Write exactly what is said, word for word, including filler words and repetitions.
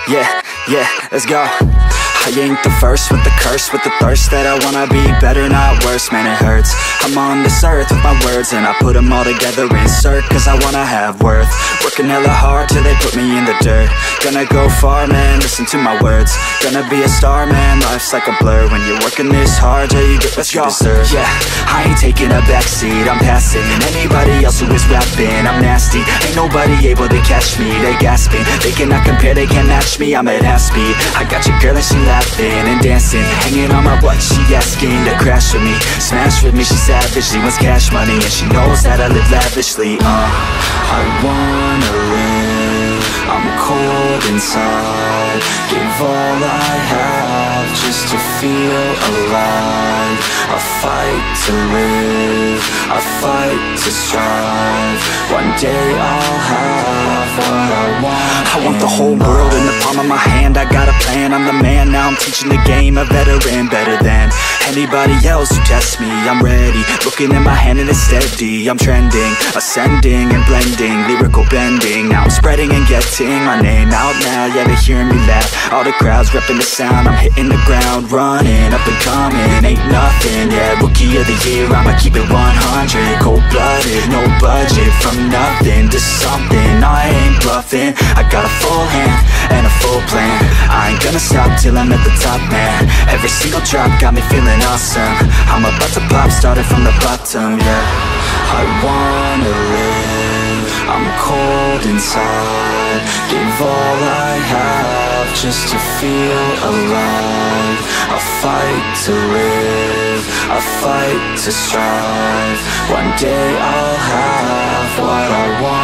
Yeah, yeah, let's go. I ain't the first with the curse, with the thirst that I wanna be better, not worse, man it hurts. I'm on this earth with my words and I put them all together, insert, cause I wanna have worth. Working hella hard till they put me in the dirt. Gonna go far, man, listen to my words. Gonna be a star, man, life's like a blur. When you're working this hard, yeah, you get what you deserve. Yeah, I ain't taking a backseat, I'm passing anybody else who is rapping. I'm nasty, ain't nobody able to catch me. They gasping, they cannot compare, they can't match me. I'm at half speed, I got your girl and she laughing and dancing, hanging on my butt, she asking to crash with me, smash with me, she savage, she wants cash money, and she knows that I live lavishly. Uh, I wanna live, I'm cold inside, give all I have just to feel alive. I fight to live, I fight to strive, one day I'll have what I want. I want the whole world in the palm of my hand, I got a plan, I'm the man, now I'm teaching the game, a veteran, better than anybody else who tests me. I'm ready, looking at my hand and it's steady. I'm trending, ascending and blending, lyrical bending. Now I'm spreading and getting my name out now. Yeah, they hearing me laugh, all the crowds repping the sound. I'm hitting the ground, running, up and coming, ain't nothing. Yeah, rookie of the year, I'ma keep it one hundred. Cold-blooded, no budget, from nothing to something. I ain't bluffing, I got a full hand and a full plan. I ain't gonna stop till I'm at the top, man. Every single drop got me feeling awesome. I'm about to pop, started from the bottom, yeah. I wanna live, I'm cold inside, give all I have just to feel alive. I fight to live, I fight to strive, one day I'll have what I want.